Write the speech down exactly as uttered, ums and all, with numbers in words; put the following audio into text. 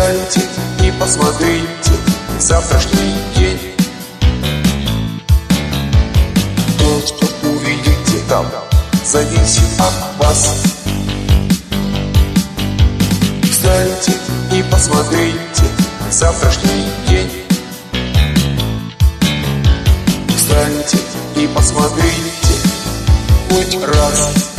Встаньте и посмотрите завтрашний день. То, что увидите там, зависит от вас. Встаньте и посмотрите завтрашний день. Встаньте и посмотрите хоть раз.